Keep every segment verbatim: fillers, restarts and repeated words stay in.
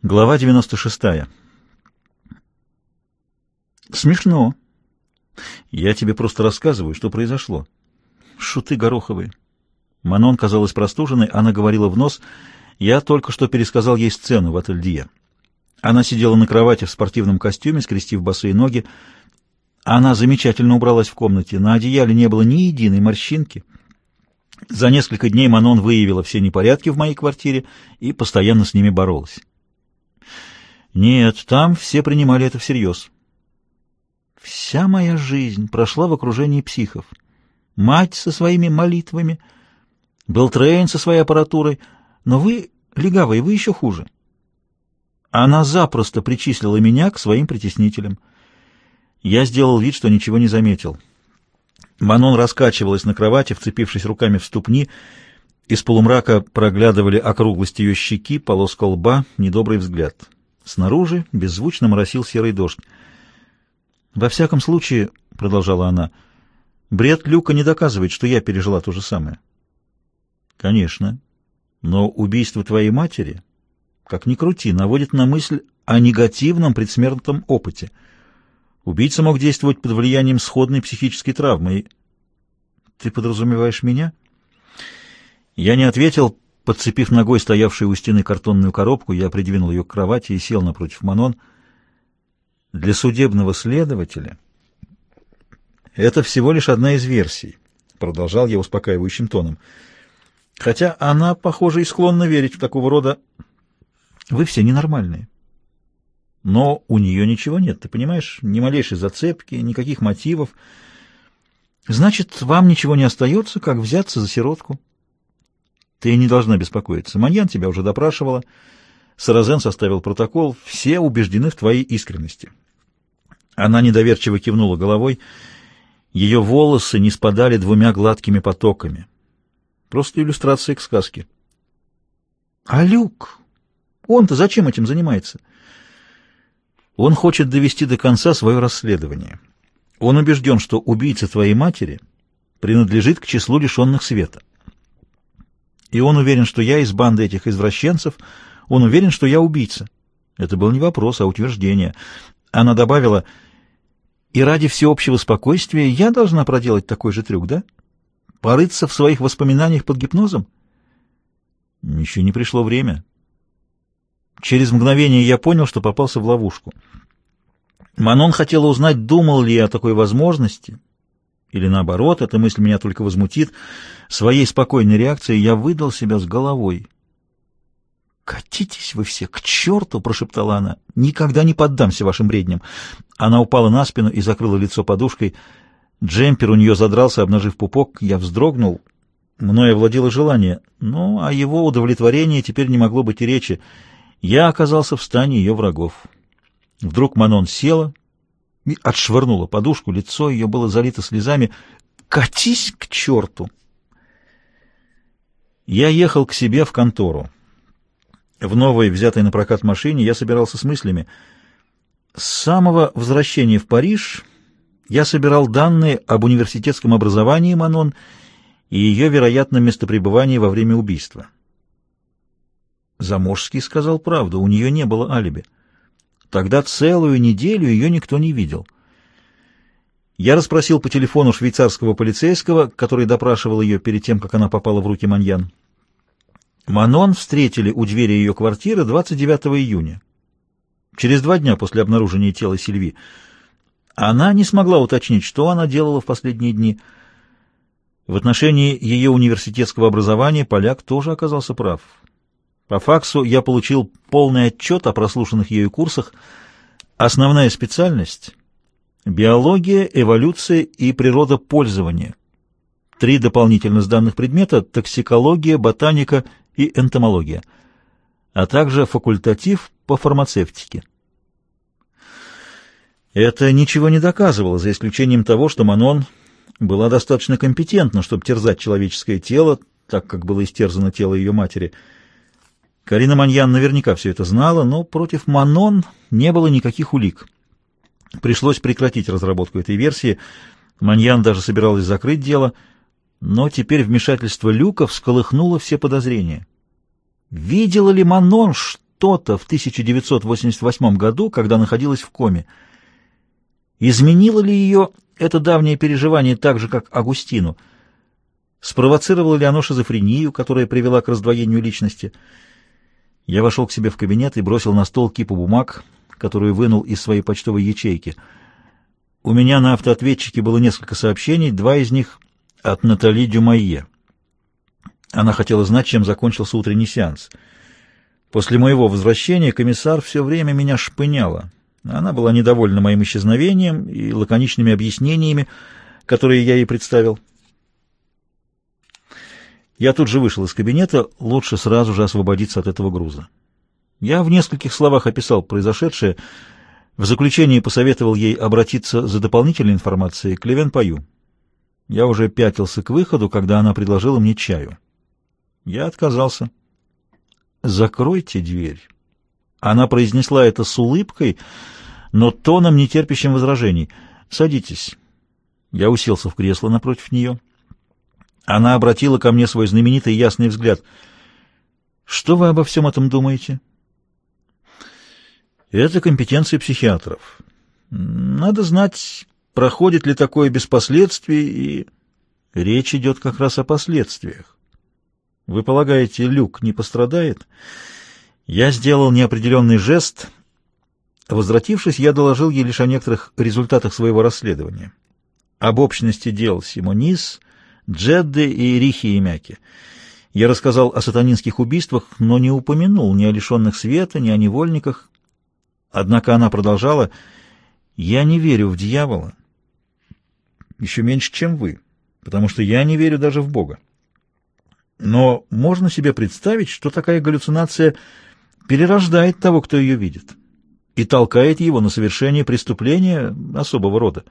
Глава девяносто шестая. Смешно. Я тебе просто рассказываю, что произошло. Шуты гороховые. Манон казалась простуженной, она говорила в нос. Я только что пересказал ей сцену в ателье. Она сидела на кровати в спортивном костюме, скрестив босые ноги. Она замечательно убралась в комнате. На одеяле не было ни единой морщинки. За несколько дней Манон выявила все непорядки в моей квартире и постоянно с ними боролась. Нет, там все принимали это всерьез. Вся моя жизнь прошла в окружении психов. Мать со своими молитвами, Белтрейн со своей аппаратурой, но вы, легавые, вы еще хуже. Она запросто причислила меня к своим притеснителям. Я сделал вид, что ничего не заметил. Манон раскачивалась на кровати, вцепившись руками в ступни. Из полумрака проглядывали округлость ее щеки, полоска лба, недобрый взгляд. Снаружи беззвучно моросил серый дождь. «Во всяком случае, — продолжала она, — бред Люка не доказывает, что я пережила то же самое». «Конечно. Но убийство твоей матери, как ни крути, наводит на мысль о негативном предсмертном опыте. Убийца мог действовать под влиянием сходной психической травмы. И... Ты подразумеваешь меня?» Я не ответил. Подцепив ногой стоявшую у стены картонную коробку, я придвинул ее к кровати и сел напротив Манон. Для судебного следователя это всего лишь одна из версий, продолжал я успокаивающим тоном. Хотя она, похоже, и склонна верить в такого рода... Вы все ненормальные. Но у нее ничего нет, ты понимаешь? Ни малейшей зацепки, никаких мотивов. Значит, вам ничего не остается, как взяться за сиротку. Ты не должна беспокоиться. Маньян тебя уже допрашивала. Саразен составил протокол. Все убеждены в твоей искренности. Она недоверчиво кивнула головой. Ее волосы не спадали двумя гладкими потоками. Просто иллюстрация к сказке. А Люк? Он-то зачем этим занимается? Он хочет довести до конца свое расследование. Он убежден, что убийца твоей матери принадлежит к числу лишенных света. И он уверен, что я из банды этих извращенцев, он уверен, что я убийца. Это был не вопрос, а утверждение. Она добавила, и ради всеобщего спокойствия я должна проделать такой же трюк, да? Порыться в своих воспоминаниях под гипнозом? Еще не пришло время. Через мгновение я понял, что попался в ловушку. Манон хотела узнать, думал ли я о такой возможности, или наоборот, эта мысль меня только возмутит. Своей спокойной реакцией я выдал себя с головой. «Катитесь вы все к черту!» — прошептала она. «Никогда не поддамся вашим бредням!» Она упала на спину и закрыла лицо подушкой. Джемпер у нее задрался, обнажив пупок. Я вздрогнул. Мною овладело желание, но о его удовлетворении теперь не могло быть и речи. Я оказался в стане ее врагов. Вдруг Манон села и отшвырнула подушку, лицо ее было залито слезами. «Катись к черту!» Я ехал к себе в контору. В новой, взятой на прокат машине, я собирался с мыслями. С самого возвращения в Париж я собирал данные об университетском образовании Манон и ее вероятном местопребывании во время убийства. Заможский сказал правду, у нее не было алиби. Тогда целую неделю ее никто не видел. Я расспросил по телефону швейцарского полицейского, который допрашивал ее перед тем, как она попала в руки Маньян. Манон встретили у двери ее квартиры двадцать девятого июня, через два дня после обнаружения тела Сильви. Она не смогла уточнить, что она делала в последние дни. В отношении ее университетского образования поляк тоже оказался прав. По факсу я получил полный отчет о прослушанных ею курсах. Основная специальность — биология, эволюция и природопользование. Три дополнительно сданных предмета — токсикология, ботаника и энтомология, а также факультатив по фармацевтике. Это ничего не доказывало, за исключением того, что Манон была достаточно компетентна, чтобы терзать человеческое тело, так как было истерзано тело ее матери. Карина Маньян наверняка все это знала, но против Манон не было никаких улик. Пришлось прекратить разработку этой версии. Маньян даже собиралась закрыть дело, но теперь вмешательство Люка всколыхнуло все подозрения. Видела ли Манон, что что-то в тысяча девятьсот восемьдесят восьмом году, когда находилась в коме. Изменило ли ее это давнее переживание так же, как Агустину? Спровоцировало ли оно шизофрению, которая привела к раздвоению личности? Я вошел к себе в кабинет и бросил на стол кипу бумаг, которую вынул из своей почтовой ячейки. У меня на автоответчике было несколько сообщений, два из них от Натали Дюмайе. Она хотела знать, чем закончился утренний сеанс. После моего возвращения комиссар все время меня шпыняла. Она была недовольна моим исчезновением и лаконичными объяснениями, которые я ей представил. Я тут же вышел из кабинета, лучше сразу же освободиться от этого груза. Я в нескольких словах описал произошедшее, в заключении посоветовал ей обратиться за дополнительной информацией к Левен-Паю. Я уже пятился к выходу, когда она предложила мне чаю. Я отказался. «Закройте дверь». Она произнесла это с улыбкой, но тоном, не терпящим возражений. «Садитесь». Я уселся в кресло напротив нее. Она обратила ко мне свой знаменитый ясный взгляд. «Что вы обо всем этом думаете?» «Это компетенция психиатров. Надо знать, проходит ли такое без последствий, и речь идет как раз о последствиях. Вы полагаете, Люк не пострадает?» Я сделал неопределенный жест. Возвратившись, я доложил ей лишь о некоторых результатах своего расследования. Об общности дел Симонис, Джедды и Рихи и Мяки. Я рассказал о сатанинских убийствах, но не упомянул ни о лишенных света, ни о невольниках. Однако она продолжала: «Я не верю в дьявола, еще меньше, чем вы, потому что я не верю даже в Бога. Но можно себе представить, что такая галлюцинация перерождает того, кто ее видит, и толкает его на совершение преступления особого рода».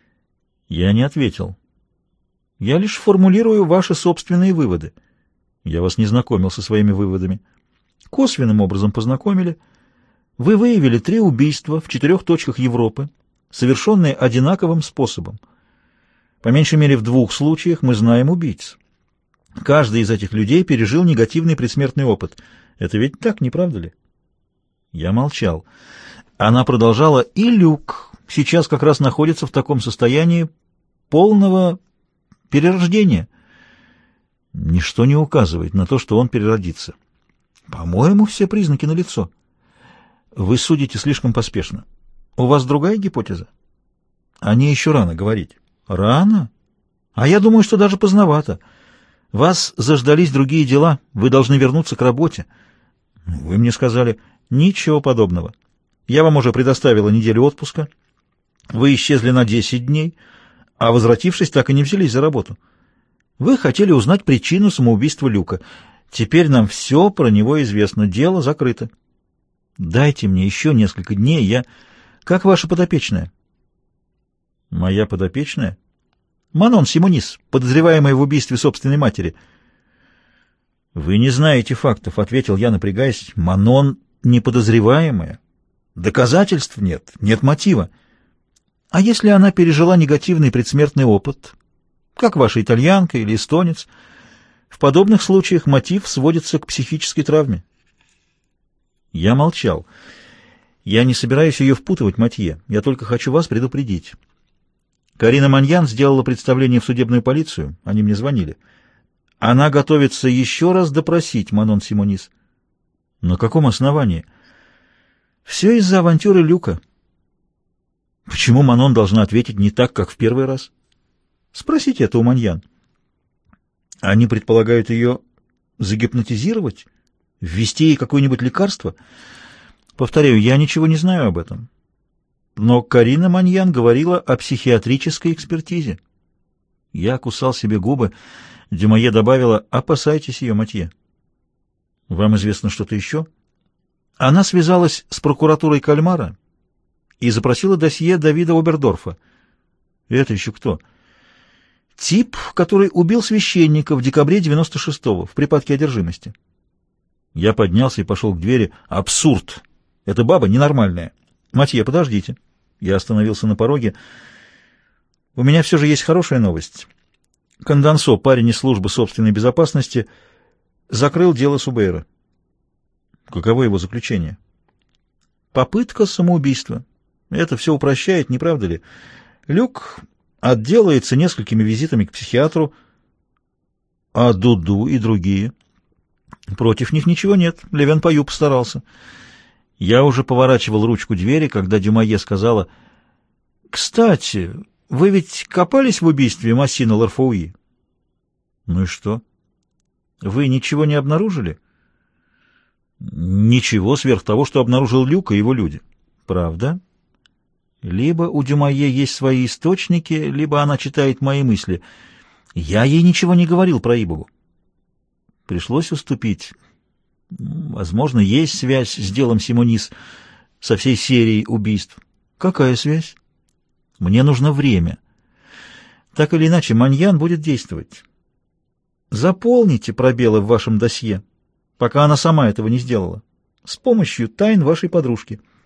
Я не ответил. Я лишь формулирую ваши собственные выводы. Я вас не знакомил со своими выводами. Косвенным образом познакомили. Вы выявили три убийства в четырех точках Европы, совершенные одинаковым способом. По меньшей мере в двух случаях мы знаем убийц. Каждый из этих людей пережил негативный предсмертный опыт. Это ведь так, не правда ли? Я молчал. Она продолжала: и Люк сейчас как раз находится в таком состоянии полного перерождения. Ничто не указывает на то, что он переродится. По-моему, все признаки налицо. Вы судите слишком поспешно. У вас другая гипотеза? О ней еще рано говорить. Рано? А я думаю, что даже поздновато. Вас заждались другие дела, вы должны вернуться к работе. Вы мне сказали: ничего подобного. Я вам уже предоставила неделю отпуска. Вы исчезли на десять дней, а, возвратившись, так и не взялись за работу. Вы хотели узнать причину самоубийства Люка. Теперь нам все про него известно, дело закрыто. Дайте мне еще несколько дней, я... Как ваша подопечная? Моя подопечная? Манон Симонис, подозреваемая в убийстве собственной матери. Вы не знаете фактов, — ответил я, напрягаясь. Манон не подозреваемая. Доказательств нет, нет мотива. А если она пережила негативный предсмертный опыт, как ваша итальянка или эстонец, в подобных случаях мотив сводится к психической травме. Я молчал. Я не собираюсь ее впутывать, Матье. Я только хочу вас предупредить. Карина Маньян сделала представление в судебную полицию. Они мне звонили. Она готовится еще раз допросить Манон Симонис. На каком основании? Все из-за авантюры Люка. Почему Манон должна ответить не так, как в первый раз? Спросите это у Маньян. Они предполагают ее загипнотизировать? Ввести ей какое-нибудь лекарство? Повторяю, я ничего не знаю об этом. Но Карина Маньян говорила о психиатрической экспертизе. Я кусал себе губы. Дюмайе добавила: опасайтесь ее, Матье. Вам известно что-то еще? Она связалась с прокуратурой Кальмара и запросила досье Давида Обердорфа. Это еще кто? Тип, который убил священника в декабре девяносто шестого в припадке одержимости. Я поднялся и пошел к двери. Абсурд! Эта баба ненормальная. Матье, подождите. Я остановился на пороге. У меня все же есть хорошая новость. Кондансо, парень из службы собственной безопасности, закрыл дело Субейра. Каково его заключение? Попытка самоубийства. Это все упрощает, не правда ли? Люк отделается несколькими визитами к психиатру, а Дуду и другие. Против них ничего нет. Левен Паю постарался. Я уже поворачивал ручку двери, когда Дюмайе сказала: «Кстати, вы ведь копались в убийстве Массина Ларфауи?» «Ну и что? Вы ничего не обнаружили?» «Ничего сверх того, что обнаружил Люк и его люди». «Правда? Либо у Дюмайе есть свои источники, либо она читает мои мысли. Я ей ничего не говорил про Ибогу». Пришлось уступить. Возможно, есть связь с делом Симонис, со всей серией убийств. Какая связь? Мне нужно время. Так или иначе, Маньян будет действовать. Заполните пробелы в вашем досье, пока она сама этого не сделала, с помощью тайн вашей подружки.